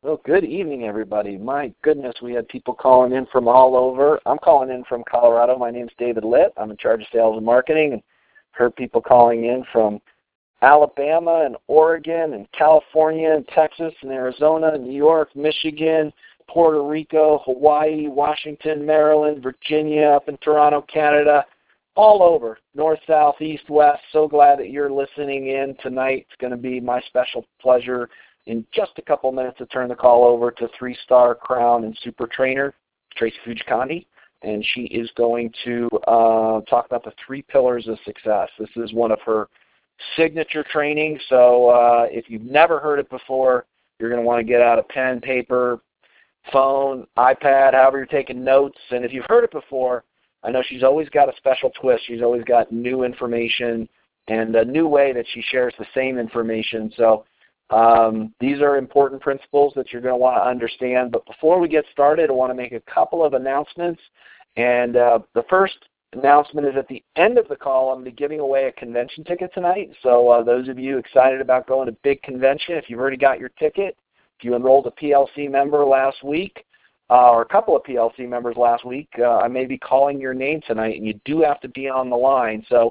Well, good evening, everybody. My goodness, we had people calling in from all over. I'm calling in from Colorado. My name's David Litt. I'm in charge of sales and marketing, and heard people calling in from Alabama and Oregon and California and Texas and Arizona, New York, Michigan, Puerto Rico, Hawaii, Washington, Maryland, Virginia, up in Toronto, Canada, all over, north, south, east, west. So glad that you're listening in tonight. It's going to be my special pleasure in just a couple minutes to turn the call over to three-star crown and super trainer, Tracy Fujikani, and she is going to talk about the 3 pillars of success. This is one of her signature trainings, so if you've never heard it before, you're going to want to get out a pen, paper, phone, iPad, however you're taking notes. And if you've heard it before, I know she's always got a special twist. She's always got new information and a new way that she shares the same information. So these are important principles that you're going to want to understand. But before we get started, I want to make a couple of announcements. And the first announcement is at the end of the call, I'm going to be giving away a convention ticket tonight. So those of you excited about going to big convention, if you've already got your ticket, if you enrolled a PLC member last week, or a couple of PLC members last week, I may be calling your name tonight, and you do have to be on the line. So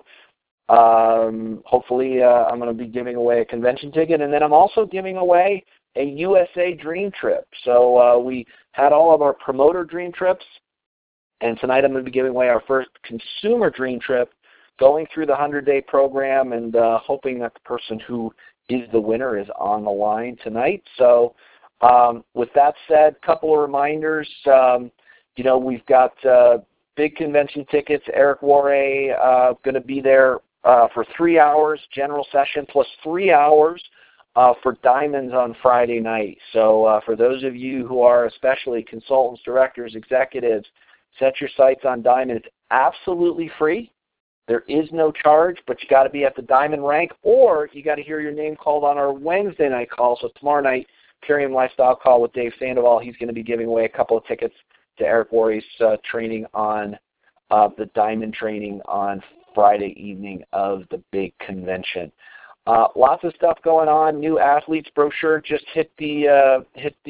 hopefully I'm going to be giving away a convention ticket, and then I'm also giving away a USA Dream Trip. So we had all of our promoter dream trips, and tonight I'm going to be giving away our first consumer dream trip, going through the 100-day program, and hoping that the person who is the winner is on the line tonight. So with that said, a couple of reminders. We've got big convention tickets. Eric Worre going to be there for 3 hours, general session, plus 3 hours for Diamonds on Friday night. So for those of you who are especially consultants, directors, executives, set your sights on Diamond. It's absolutely free. There is no charge, but you got to be at the Diamond rank, or you got to hear your name called on our Wednesday night call. So tomorrow night, Purium Lifestyle Call with Dave Sandoval. He's going to be giving away a couple of tickets to Eric Worre's training on the Diamond training on Friday evening of the big convention. Lots of stuff going on. New athletes brochure just hit the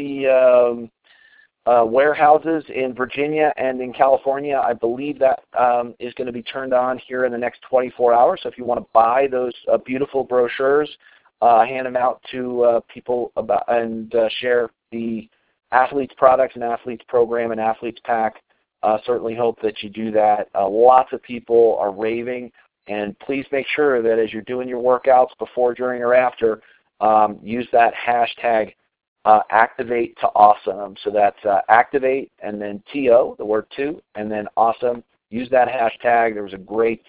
warehouses in Virginia and in California. I believe that is going to be turned on here in the next 24 hours. So if you want to buy those beautiful brochures, hand them out to people and share the athletes products and athletes program and athletes pack. Certainly hope that you do that. Lots of people are raving, and please make sure that as you're doing your workouts before, during, or after, use that hashtag activate to awesome. So that's activate and then TO, the word to, and then awesome. Use that hashtag. There was a great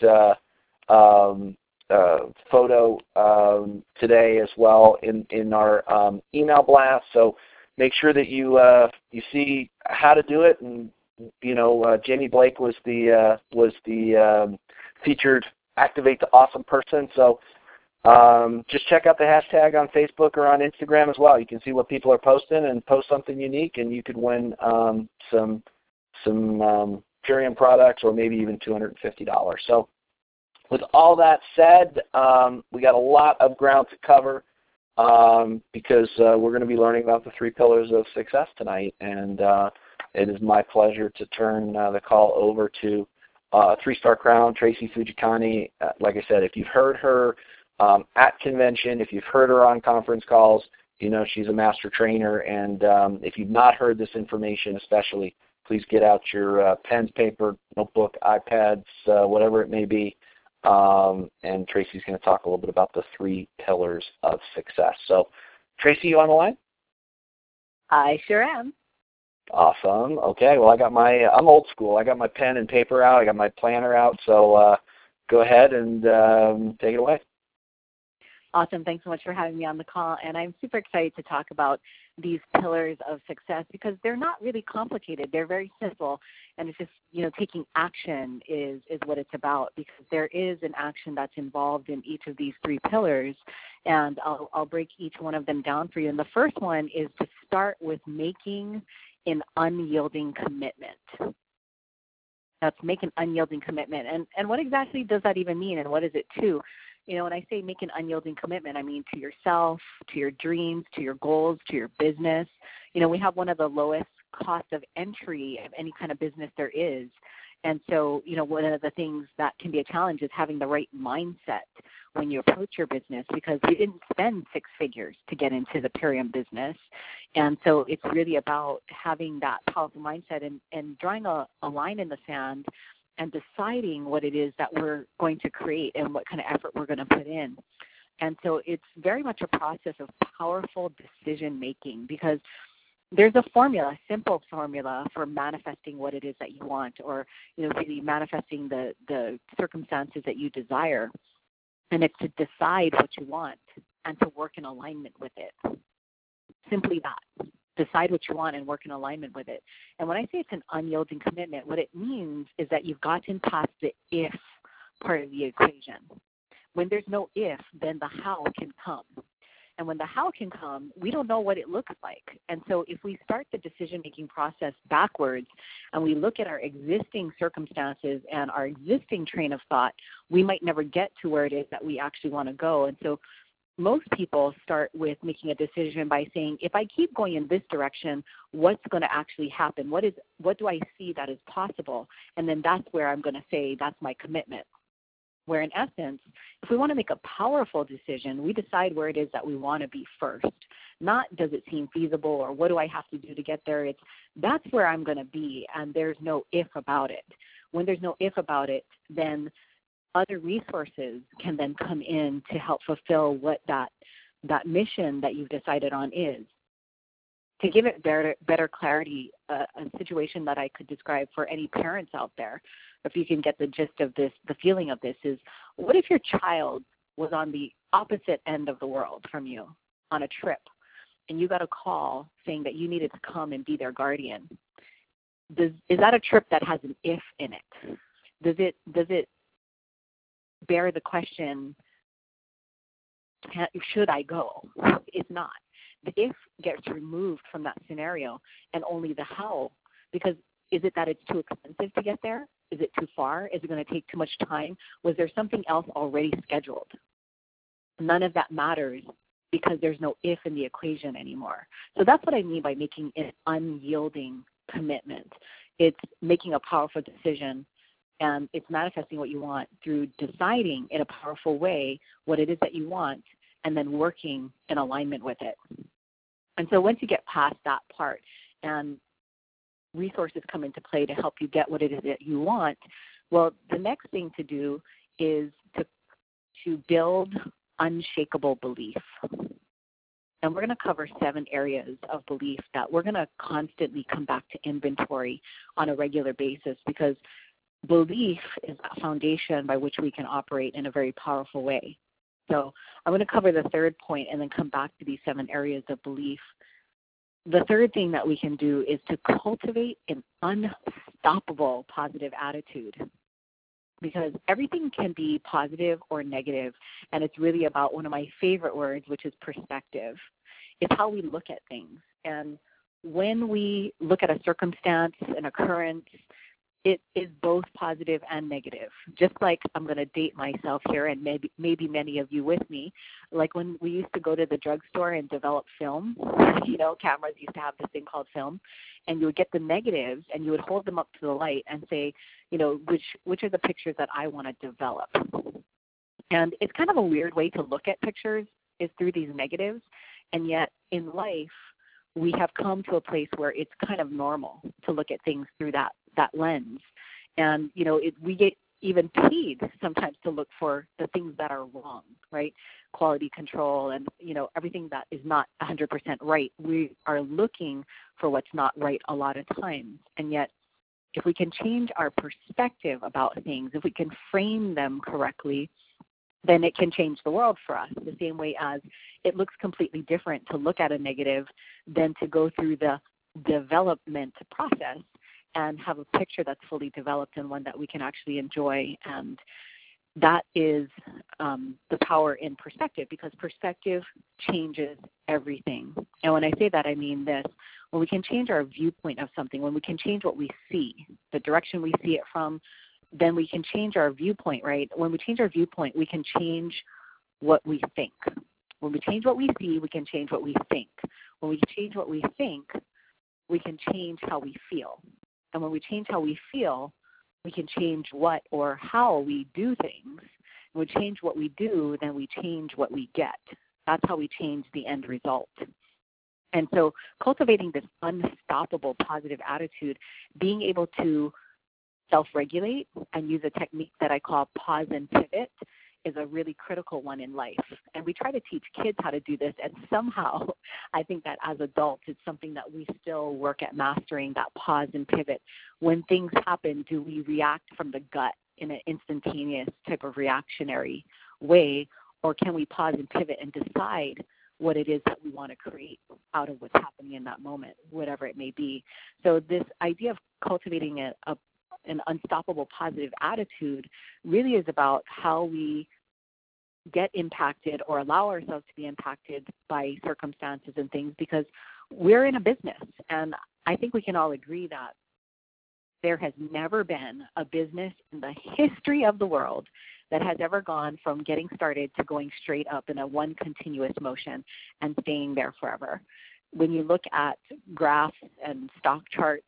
photo today as well in our email blast. So make sure that you see how to do it. And Jamie Blake was the featured Activate to Awesome person. So just check out the hashtag on Facebook or on Instagram as well. You can see what people are posting and post something unique, and you could win some Purium products or maybe even $250. So with all that said, we got a lot of ground to cover because we're going to be learning about the 3 pillars of success tonight, and it is my pleasure to turn the call over to 3-star crown, Tracy Fujikani. Like I said, if you've heard her at convention, if you've heard her on conference calls, you know she's a master trainer, and if you've not heard this information especially, please get out your pens, paper, notebook, iPads, whatever it may be, and Tracy's going to talk a little bit about the 3 pillars of success. So, Tracy, you on the line? I sure am. Awesome. Okay, well, I'm old school. I got my pen and paper out. I got my planner out. So go ahead and take it away. Awesome. Thanks so much for having me on the call. And I'm super excited to talk about these pillars of success because they're not really complicated. They're very simple. And it's just, taking action is what it's about, because there is an action that's involved in each of these 3 pillars. And I'll break each one of them down for you. And the first one is to start with making an unyielding commitment. That's make an unyielding commitment. And what exactly does that even mean, and what is it to? When I say make an unyielding commitment, I mean to yourself, to your dreams, to your goals, to your business. we have one of the lowest cost of entry of any kind of business there is. And so, one of the things that can be a challenge is having the right mindset when you approach your business, because we didn't spend six figures to get into the Purium business. And so it's really about having that powerful mindset and drawing a line in the sand and deciding what it is that we're going to create and what kind of effort we're going to put in. And so it's very much a process of powerful decision making, because there's a formula, a simple formula for manifesting what it is that you want, or really manifesting the circumstances that you desire. And it's to decide what you want and to work in alignment with it. Simply that. Decide what you want and work in alignment with it. And when I say it's an unyielding commitment, what it means is that you've gotten past the if part of the equation. When there's no if, then the how can come. And when the how can come, we don't know what it looks like. And so if we start the decision-making process backwards and we look at our existing circumstances and our existing train of thought, we might never get to where it is that we actually want to go. And so most people start with making a decision by saying, if I keep going in this direction, what's going to actually happen? What do I see that is possible? And then that's where I'm going to say that's my commitment. Where in essence, if we want to make a powerful decision, we decide where it is that we want to be first. Not does it seem feasible or what do I have to do to get there. It's that's where I'm going to be, and there's no if about it. When there's no if about it, then other resources can then come in to help fulfill what that mission that you've decided on is. To give it better clarity, a situation that I could describe for any parents out there, if you can get the gist of this, the feeling of this is, what if your child was on the opposite end of the world from you on a trip, and you got a call saying that you needed to come and be their guardian? Is that a trip that has an if in it? Does it bear the question, should I go? It's not. The if gets removed from that scenario, and only the how. Because is it that it's too expensive to get there? Is it too far? Is it going to take too much time? Was there something else already scheduled? None of that matters because there's no if in the equation anymore. So that's what I mean by making an unyielding commitment. It's making a powerful decision, and it's manifesting what you want through deciding in a powerful way what it is that you want and then working in alignment with it. And so once you get past that part and resources come into play to help you get what it is that you want, well, the next thing to do is to build unshakable belief. And we're going to cover 7 areas of belief that we're going to constantly come back to inventory on a regular basis, because belief is that foundation by which we can operate in a very powerful way. So I'm going to cover the third point and then come back to these 7 areas of belief. The third thing that we can do is to cultivate an unstoppable positive attitude, because everything can be positive or negative, and it's really about one of my favorite words, which is perspective. It's how we look at things. And when we look at a circumstance, an occurrence, it is both positive and negative. Just like, I'm going to date myself here, and maybe many of you with me, like when we used to go to the drugstore and develop film, cameras used to have this thing called film, and you would get the negatives and you would hold them up to the light and say, which are the pictures that I want to develop. And it's kind of a weird way to look at pictures, is through these negatives, and yet in life we have come to a place where it's kind of normal to look at things through that lens. And, we get even paid sometimes to look for the things that are wrong, right? Quality control and, everything that is not 100% right. We are looking for what's not right a lot of times. And yet, if we can change our perspective about things, if we can frame them correctly, then it can change the world for us, the same way as it looks completely different to look at a negative than to go through the development process and have a picture that's fully developed and one that we can actually enjoy. And that is the power in perspective, because perspective changes everything. And when I say that, I mean this. When we can change our viewpoint of something, when we can change what we see, the direction we see it from, then we can change our viewpoint, right? When we change our viewpoint, we can change what we think. When we change what we see, we can change what we think. When we change what we think, we can change how we feel. And when we change how we feel, we can change what or how we do things. When we change what we do, then we change what we get. That's how we change the end result. And so cultivating this unstoppable positive attitude, being able to self-regulate and use a technique that I call pause and pivot is a really critical one in life. And we try to teach kids how to do this, and somehow I think that as adults it's something that we still work at mastering, that pause and pivot. When things happen, do we react from the gut in an instantaneous type of reactionary way, or can we pause and pivot and decide what it is that we want to create out of what's happening in that moment, whatever it may be? So this idea of cultivating an unstoppable positive attitude really is about how we get impacted or allow ourselves to be impacted by circumstances and things, because we're in a business. And I think we can all agree that there has never been a business in the history of the world that has ever gone from getting started to going straight up in a one continuous motion and staying there forever. When you look at graphs and stock charts,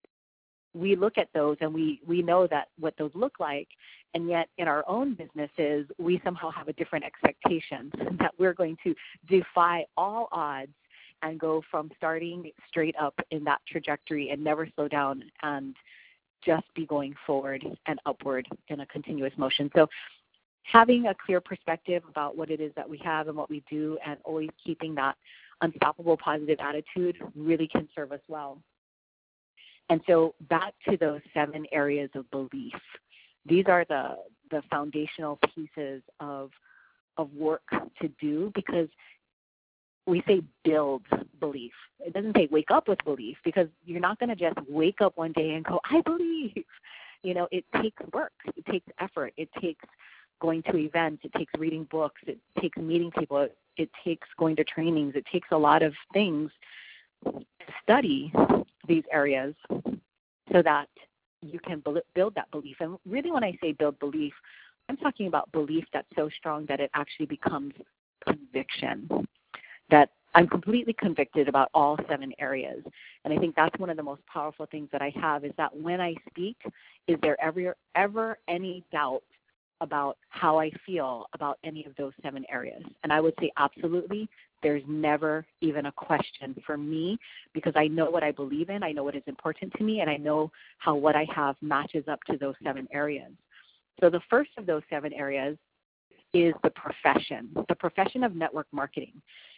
we look at those and we know that what those look like, and yet in our own businesses, we somehow have a different expectation that we're going to defy all odds and go from starting straight up in that trajectory and never slow down and just be going forward and upward in a continuous motion. So having a clear perspective about what it is that we have and what we do, and always keeping that unstoppable positive attitude, really can serve us well. And so back to those 7 areas of belief. These are the foundational pieces of work to do, because we say build belief. It doesn't say wake up with belief, because you're not going to just wake up one day and go, I believe. It takes work. It takes effort. It takes going to events. It takes reading books. It takes meeting people. It takes going to trainings. It takes a lot of things to study these areas so that you can build that belief. And really, when I say build belief, I'm talking about belief that's so strong that it actually becomes conviction, that I'm completely convicted about all 7 areas. And I think that's one of the most powerful things that I have, is that when I speak, is there ever any doubt about how I feel about any of those 7 areas? And I would say absolutely. There's never even a question for me, because I know what I believe in, I know what is important to me, and I know how what I have matches up to those 7 areas. So the first of those 7 areas is the profession of network marketing.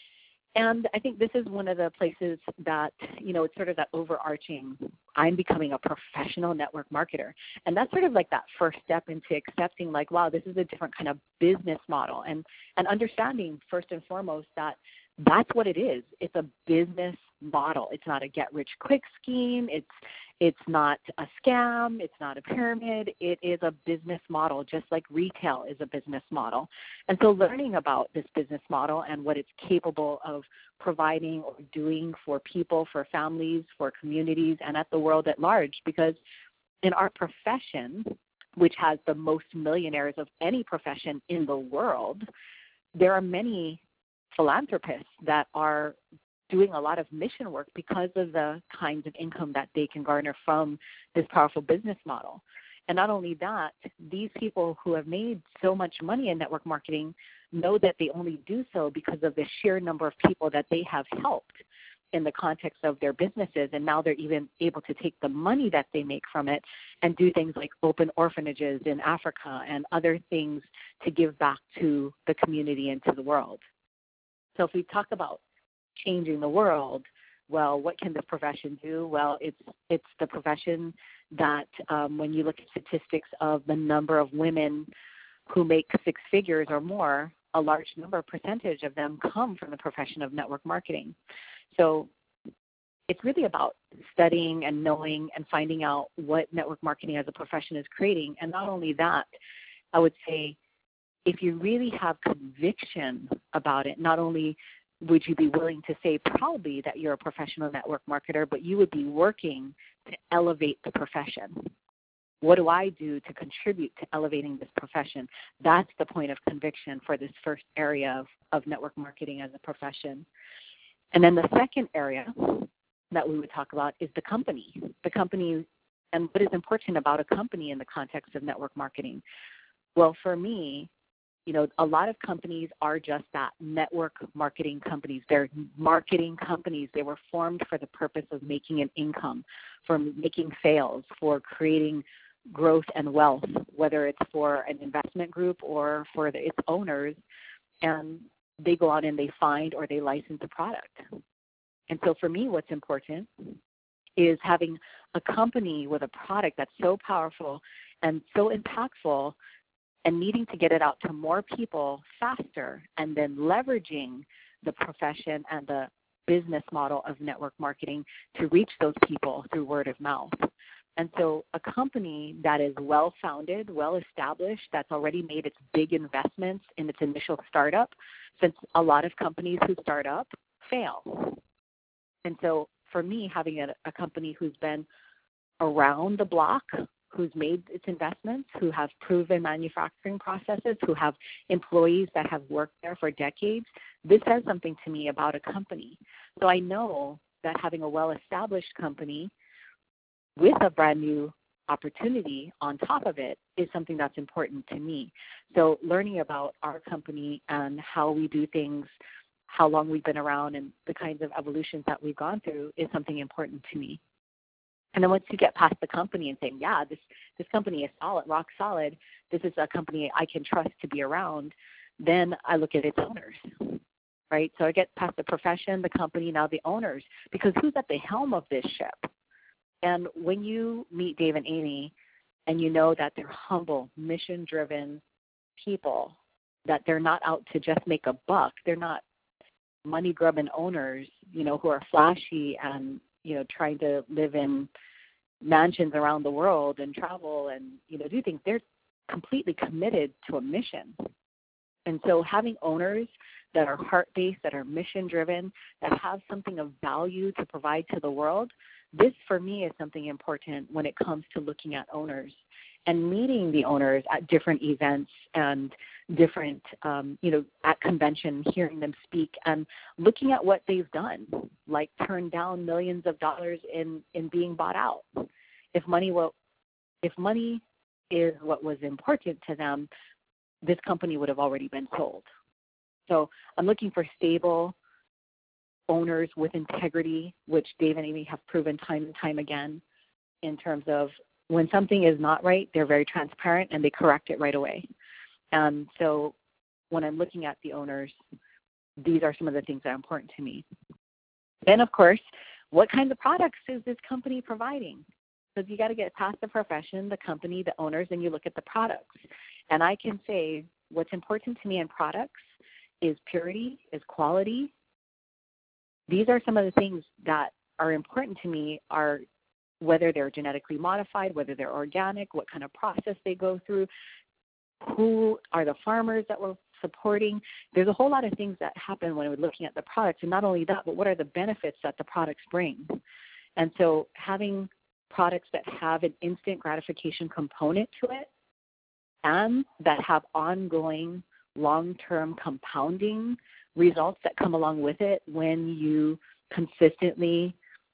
And I think this is one of the places that, it's sort of that overarching, I'm becoming a professional network marketer. And that's sort of like that first step into accepting, like, wow, this is a different kind of business model. And understanding first and foremost that that's what it is. It's a business model. It's not a get-rich-quick scheme. It's not a scam. It's not a pyramid. It is a business model, just like retail is a business model. And so learning about this business model and what it's capable of providing or doing for people, for families, for communities, and at the world at large, because in our profession, which has the most millionaires of any profession in the world, there are many philanthropists that are doing a lot of mission work because of the kinds of income that they can garner from this powerful business model. And not only that, these people who have made so much money in network marketing know that they only do so because of the sheer number of people that they have helped in the context of their businesses. And now they're even able to take the money that they make from it and do things like open orphanages in Africa and other things to give back to the community and to the world. So if we talk about changing the world, well, what can this profession do? Well, it's the profession that when you look at statistics of the number of women who make 6 figures or more, a large percentage of them come from the profession of network marketing. So it's really about studying and knowing and finding out what network marketing as a profession is creating. And not only that, I would say if you really have conviction about it, not only would you be willing to say proudly that you're a professional network marketer, but you would be working to elevate the profession. what do I do to contribute to elevating this profession? That's the point of conviction for this first area of network marketing as a profession. And then the second area that we would talk about is the company and what is important about a company in the context of network marketing. Well, for me, a lot of companies are just that, network marketing companies. They're marketing companies. They were formed for the purpose of making an income, for making sales, for creating growth and wealth, whether it's for an investment group or for its owners. And they go out and they find or they license a product. And so for me, what's important is having a company with a product that's so powerful and so impactful, and needing to get it out to more people faster, and then leveraging the profession and the business model of network marketing to reach those people through word of mouth. And so a company that is well-founded, well-established, that's already made its big investments in its initial startup, since a lot of companies who start up fail. And so for me, having a company who's been around the block, who's made its investments, who have proven manufacturing processes, who have employees that have worked there for decades, this says something to me about a company. So I know that having a well-established company with a brand new opportunity on top of it is something that's important to me. So learning about our company and how we do things, how long we've been around, and the kinds of evolutions that we've gone through is something important to me. And then once you get past the company and saying, yeah, this company is solid, rock solid, this is a company I can trust to be around, then I look at its owners, right? So I get past the profession, the company, now the owners, because who's at the helm of this ship? And when you meet Dave and Amy and you know that they're humble, mission-driven people, that they're not out to just make a buck, they're not money-grubbing owners, who are flashy and, trying to live in mansions around the world and travel and, do things. They're completely committed to a mission. And so having owners that are heart-based, that are mission-driven, that have something of value to provide to the world, this for me is something important when it comes to looking at owners and meeting the owners at different events and different, at convention, hearing them speak and looking at what they've done, like turn down millions of dollars in being bought out. If money is what was important to them, this company would have already been sold. So I'm looking for stable owners with integrity, which Dave and Amy have proven time and time again, in terms of when something is not right, they're very transparent and they correct it right away. And so when I'm looking at the owners, these are some of the things that are important to me. Then, of course, what kinds of products is this company providing? Because you got to get past the profession, the company, the owners, and you look at the products. And I can say what's important to me in products is purity, is quality. These are some of the things that are important to me, are whether they're genetically modified, whether they're organic, what kind of process they go through, who are the farmers that we're supporting. There's a whole lot of things that happen when we're looking at the products, and not only that, but what are the benefits that the products bring. And so having products that have an instant gratification component to it and that have ongoing long-term compounding results that come along with it when you consistently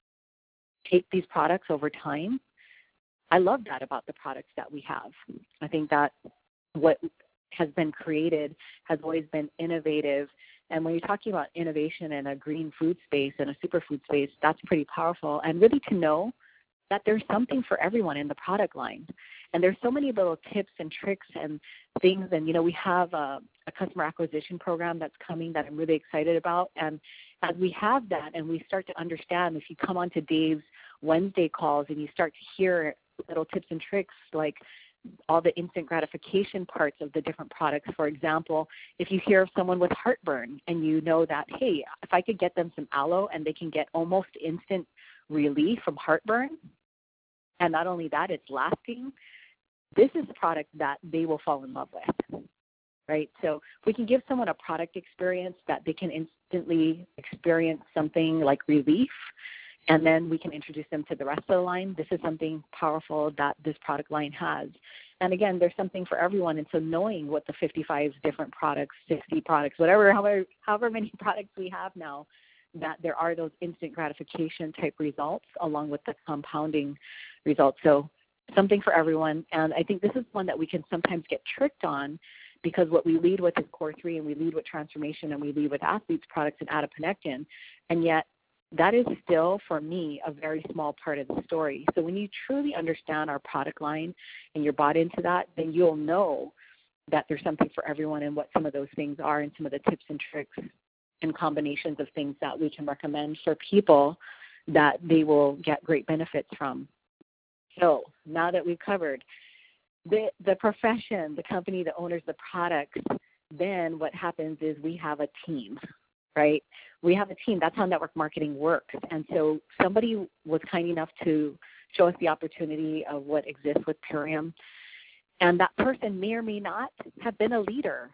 take these products over time, I love that about the products that we have. I think that what has been created has always been innovative. And when you're talking about innovation in a green food space and a superfood space, that's pretty powerful. And really to know that there's something for everyone in the product line. And there's so many little tips and tricks and things. And, we have a customer acquisition program that's coming that I'm really excited about. And as we have that and we start to understand, if you come onto Dave's Wednesday calls and you start to hear little tips and tricks like all the instant gratification parts of the different products. For example, if you hear of someone with heartburn and you know that, hey, if I could get them some aloe and they can get almost instant relief from heartburn, and not only that, it's lasting, this is a product that they will fall in love with, right? So if we can give someone a product experience that they can instantly experience something like relief, And then we can introduce them to the rest of the line. This is something powerful that this product line has. And again, there's something for everyone. And so knowing what the 55 different products, 60 products, whatever, however many products we have now, that there are those instant gratification type results along with the compounding results. So something for everyone. And I think this is one that we can sometimes get tricked on, because what we lead with is Core 3, and we lead with transformation, and we lead with athletes, products, and adiponectin. And yet that is still, for me, a very small part of the story. So when you truly understand our product line and you're bought into that, then you'll know that there's something for everyone and what some of those things are and some of the tips and tricks and combinations of things that we can recommend for people that they will get great benefits from. So now that we've covered the profession, the company, the owners, the products, then what happens is we have a team, right? We have a team. That's how network marketing works. And so somebody was kind enough to show us the opportunity of what exists with Purium. And that person may or may not have been a leader.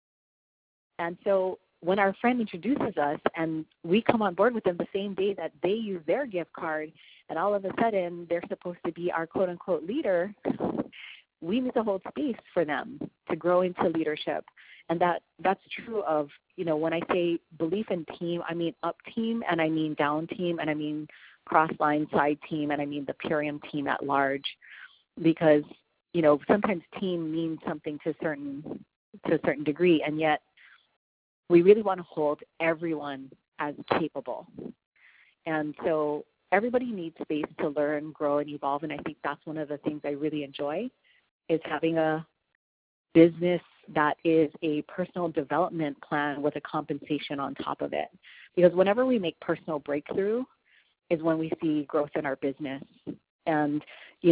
And so when our friend introduces us and we come on board with them the same day that they use their gift card, and all of a sudden they're supposed to be our quote-unquote leader, we need to hold space for them to grow into leadership. And that's true of, when I say belief in team, I mean up team, and I mean down team, and I mean cross-line side team, and I mean the Purium team at large. Because, sometimes team means something to a certain degree, and yet we really want to hold everyone as capable. And so everybody needs space to learn, grow, and evolve, and I think that's one of the things I really enjoy, is having a business that is a personal development plan with a compensation on top of it. Because whenever we make personal breakthrough is when we see growth in our business. And,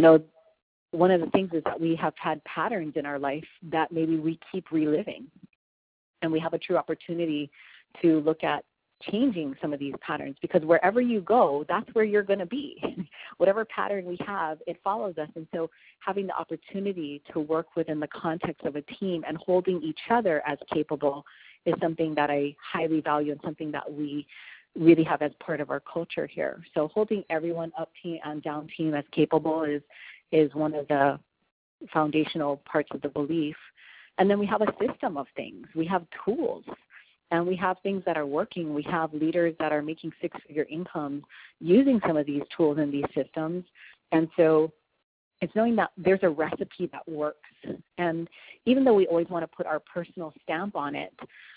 one of the things is that we have had patterns in our life that maybe we keep reliving. And we have a true opportunity to look at changing some of these patterns, because wherever you go, that's where you're going to be. Whatever pattern we have, it follows us. And so having the opportunity to work within the context of a team and holding each other as capable is something that I highly value and something that we really have as part of our culture here. So holding everyone up team and down team as capable is one of the foundational parts of the belief. And then we have a system of things. We have tools. And we have things that are working. We have leaders that are making six-figure income using some of these tools and these systems. And so it's knowing that there's a recipe that works. And even though we always want to put our personal stamp on it,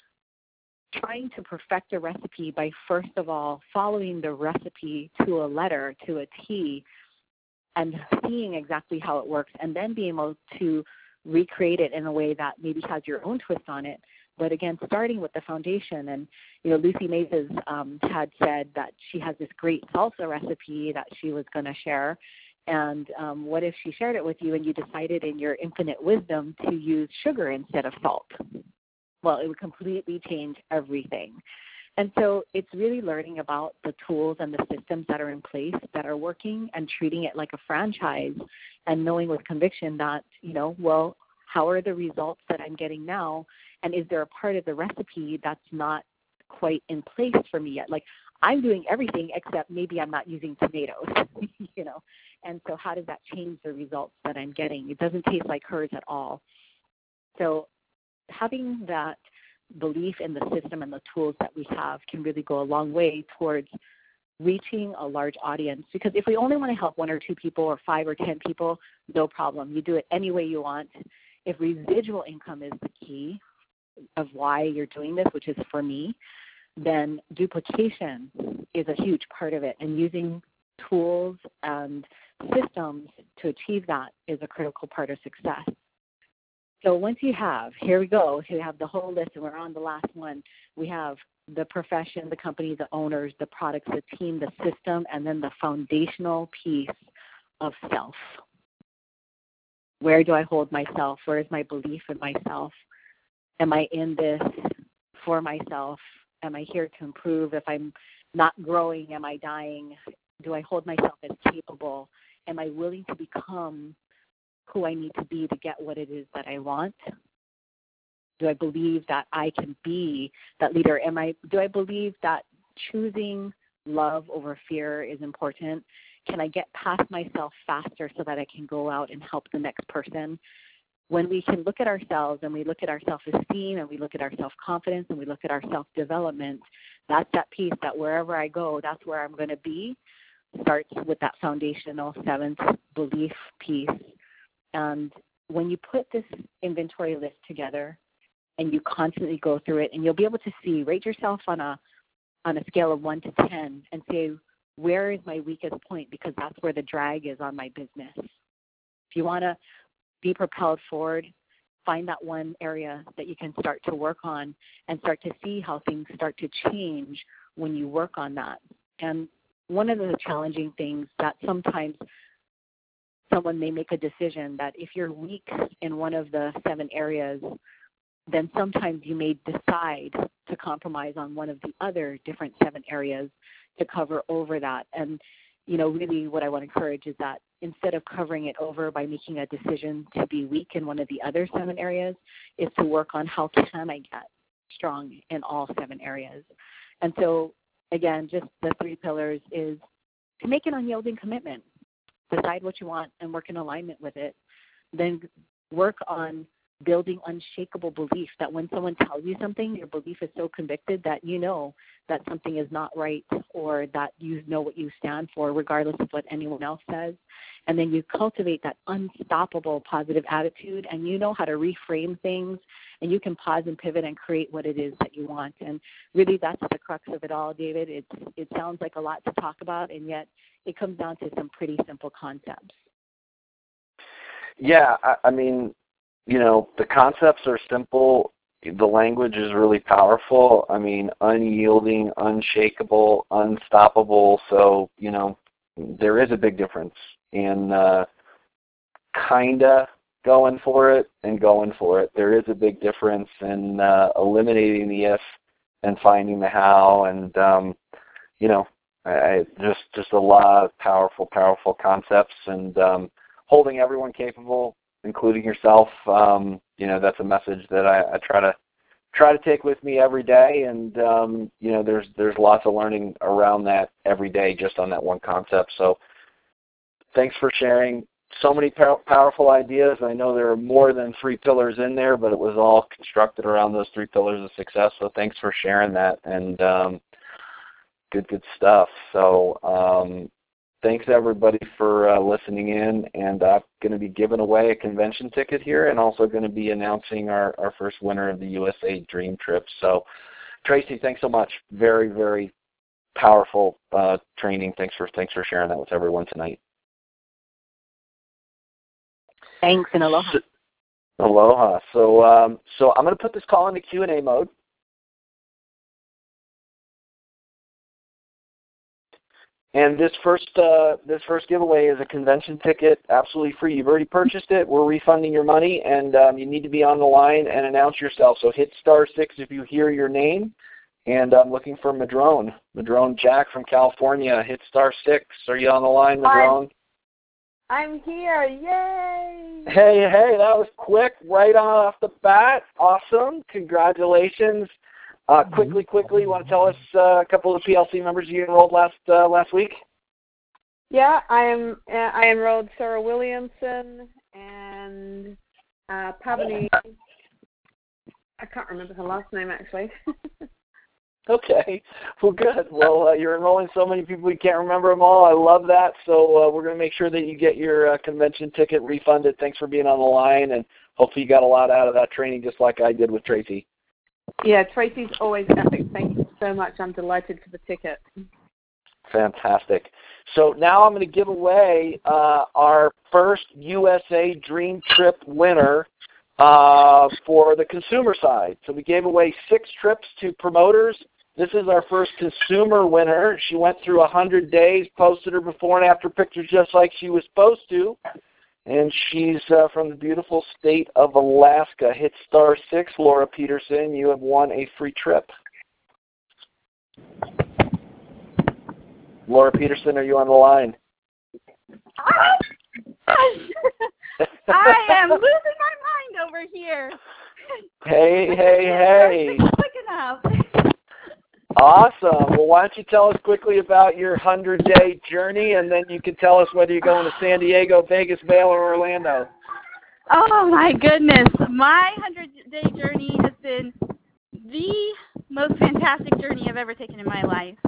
trying to perfect a recipe by, first of all, following the recipe to a letter, to a T, and seeing exactly how it works, and then being able to recreate it in a way that maybe has your own twist on it. But again, starting with the foundation, and Lucy Mazes had said that she has this great salsa recipe that she was going to share. And what if she shared it with you and you decided in your infinite wisdom to use sugar instead of salt? Well, it would completely change everything. And so it's really learning about the tools and the systems that are in place that are working, and treating it like a franchise, and knowing with conviction that, how are the results that I'm getting now? And is there a part of the recipe that's not quite in place for me yet? Like, I'm doing everything except maybe I'm not using tomatoes, And so how does that change the results that I'm getting? It doesn't taste like hers at all. So having that belief in the system and the tools that we have can really go a long way towards reaching a large audience. Because if we only want to help 1 or 2 people or 5 or 10 people, no problem. You do it any way you want. If residual income is the key of why you're doing this, which is for me, then duplication is a huge part of it. And using tools and systems to achieve that is a critical part of success. So once you have, here we go, we have the whole list, and we're on the last one. We have the profession, the company, the owners, the products, the team, the system, and then the foundational piece of self. Where do I hold myself? Where is my belief in myself? Am I in this for myself? Am I here to improve? If I'm not growing, am I dying? Do I hold myself as capable? Am I willing to become who I need to be to get what it is that I want? Do I believe that I can be that leader? Do I believe that choosing love over fear is important? Can I get past myself faster so that I can go out and help the next person? When we can look at ourselves and we look at our self-esteem and we look at our self-confidence and we look at our self-development, that's that piece that wherever I go, that's where I'm going to be. Starts with that foundational seventh belief piece. And when you put this inventory list together and you constantly go through it, and you'll be able to see, rate yourself on a scale of 1 to 10 and say, where is my weakest point? Because that's where the drag is on my business. If you want to be propelled forward, find that one area that you can start to work on and start to see how things start to change when you work on that. And one of the challenging things that sometimes someone may make a decision that if you're weak in one of the 7 areas, then sometimes you may decide to compromise on one of the other different 7 areas to cover over that. And, really what I want to encourage is that instead of covering it over by making a decision to be weak in one of the other 7 areas, is to work on how can I get strong in all 7 areas. And so, again, just the 3 pillars is to make an unyielding commitment. Decide what you want and work in alignment with it. Then work on building unshakable belief that when someone tells you something, your belief is so convicted that you know that something is not right, or that you know what you stand for regardless of what anyone else says. And then you cultivate that unstoppable positive attitude, and you know how to reframe things, and you can pause and pivot and create what it is that you want. And really that's the crux of it all, David. It sounds like a lot to talk about, and yet it comes down to some pretty simple concepts. Yeah, I mean, the concepts are simple. The language is really powerful. I mean, unyielding, unshakable, unstoppable. So, there is a big difference in kinda going for it and going for it. There is a big difference in eliminating the if and finding the how. And, I just a lot of powerful concepts, and holding everyone capable, including yourself. That's a message that I try to take with me every day, and there's lots of learning around that every day just on that one concept. So thanks for sharing so many powerful ideas. I know there are more than 3 pillars in there, but it was all constructed around those 3 pillars of success. So thanks for sharing that, and good stuff. So thanks, everybody, for listening in, and I'm going to be giving away a convention ticket here, and also going to be announcing our first winner of the USA Dream Trip. So, Tracy, thanks so much. Very, very powerful training. Thanks for sharing that with everyone tonight. Thanks, and aloha. Aloha. So I'm going to put this call into Q&A mode. And this first giveaway is a convention ticket, absolutely free. You've already purchased it. We're refunding your money, and you need to be on the line and announce yourself. So hit *6 if you hear your name. And I'm looking for Madrone Jack from California. Hit *6. Are you on the line, Madrone? I'm here. Yay! Hey, that was quick, right off the bat. Awesome. Congratulations. Quickly, you want to tell us a couple of PLC members you enrolled last week? Yeah, I enrolled Sarah Williamson and Pavani. I can't remember her last name, actually. Okay. Well, good. Well, you're enrolling so many people you can't remember them all. I love that. So we're going to make sure that you get your convention ticket refunded. Thanks for being on the line, and hopefully you got a lot out of that training just like I did with Tracy. Yeah, Tracy's always epic. Thank you so much. I'm delighted for the ticket. Fantastic. So now I'm going to give away our first USA Dream Trip winner for the consumer side. So we gave away 6 trips to promoters. This is our first consumer winner. She went through 100 days, posted her before and after pictures just like she was supposed to. And she's from the beautiful state of Alaska. Hit *6, Laura Peterson. You have won a free trip. Laura Peterson, are you on the line? I am losing my mind over here. Hey. Quick enough. Awesome. Well, why don't you tell us quickly about your 100-day journey, and then you can tell us whether you're going to San Diego, Vegas, Vail, or Orlando. Oh my goodness. My 100-day journey has been the most fantastic journey I've ever taken in my life.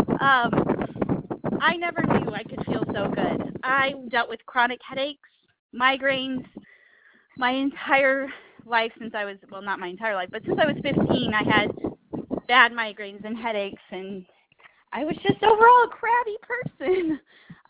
I never knew I could feel so good. I dealt with chronic headaches, migraines, my entire life since I was, well, not my entire life, but since I was 15, I had bad migraines and headaches, and I was just overall a crabby person.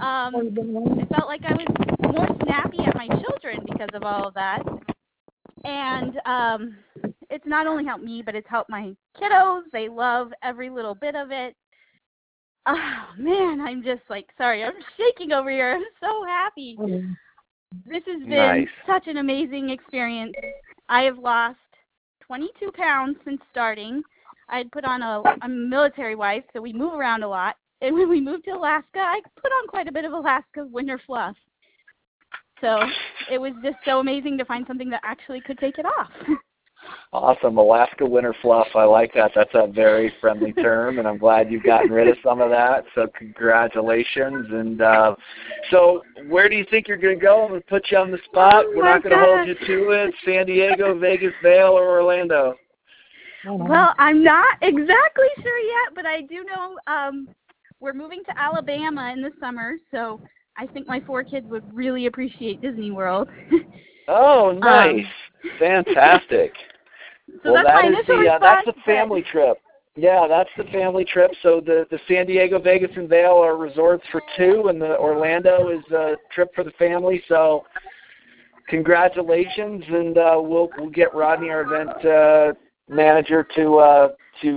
It felt like I was more snappy at my children because of all of that. And it's not only helped me, but it's helped my kiddos. They love every little bit of it. Oh, man, I'm just like, sorry, I'm shaking over here. I'm so happy. This has been such an amazing experience. I have lost 22 pounds since starting. I had put on I'm a military wife, so we move around a lot. And when we moved to Alaska, I put on quite a bit of Alaska winter fluff. So it was just so amazing to find something that actually could take it off. Awesome. Alaska winter fluff. I like that. That's a very friendly term, and I'm glad you've gotten rid of some of that. So congratulations. And so where do you think you're going to go? I'm going to put you on the spot. We're not going to hold you to it. San Diego, Vegas, Vail, or Orlando? Well, I'm not exactly sure yet, but I do know we're moving to Alabama in the summer, so I think my 4 kids would really appreciate Disney World. Oh, nice. Fantastic. So well, that's the but family trip. Yeah, that's the family trip. So the San Diego, Vegas, and Vail are resorts for 2, and the Orlando is a trip for the family. So congratulations, and we'll get Rodney, our event manager, to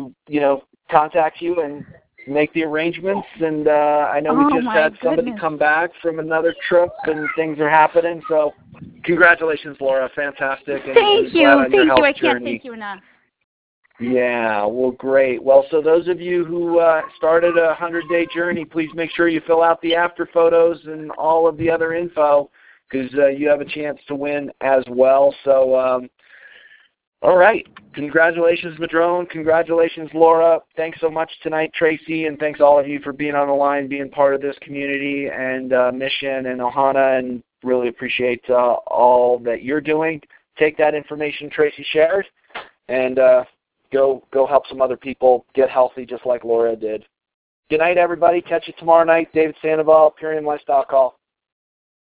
contact you and make the arrangements. And I know we just had somebody come back from another trip, and things are happening. So congratulations, Laura. Fantastic. And thank you. I can't journey. thank you enough. Yeah, well, great. Well, so those of you who started a 100-day journey, please make sure you fill out the after photos and all of the other info, because you have a chance to win as well. So, all right. Congratulations, Madrone. Congratulations, Laura. Thanks so much tonight, Tracy, and thanks all of you for being on the line, being part of this community and mission and Ohana, and really appreciate all that you're doing. Take that information Tracy shared and go help some other people get healthy just like Laura did. Good night, everybody. Catch you tomorrow night. David Sandoval, Purium Lifestyle Call.